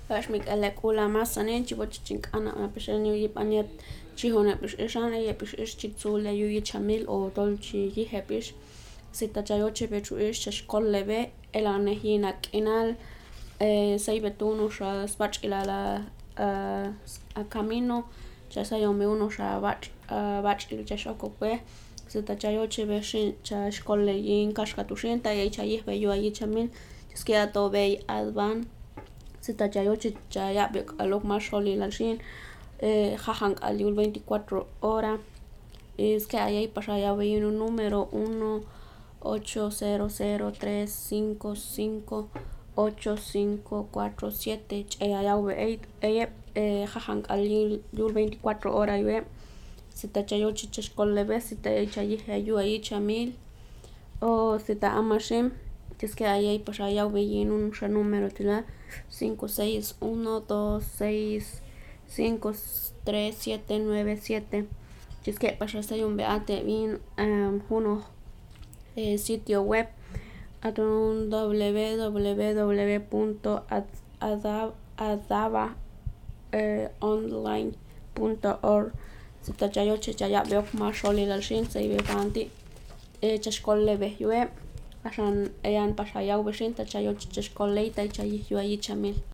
Ashmik alek ula masanen chibochink ana apishani yipaniat chihone pish ishane yepish ish chitsule yuyi chamil o dolchi yihepish sitachayoche bechu ish chashkollebe elane hinak inal saibetuno sha spach ilala a camino chasayome uno sha bach il chashokokwe sitachayoche beshin chashkolle yin kashkatushinta yaichayih be yuayi chamil skia to be advan sitachayoche chayabek alok masholi lalshin jajank aliul 24 horas es que ahí para allá veía un número 1-800-355-8547 allá ve jajank aliul 24 horas ve sitachayoche chashkolle sita chayih ayu ahí chamil o sita amashim es que ahí para allá veía un número tila 561-2653-797 es que para allá un beate bien uno sitio web atun www.adavaonline.org sitachayoche chayabeok masholi lalshin seibebanti chashkolle be yue عشان يعني بشايا وبشين تشايو تشكولي تاي تشاي يو اي تشاميل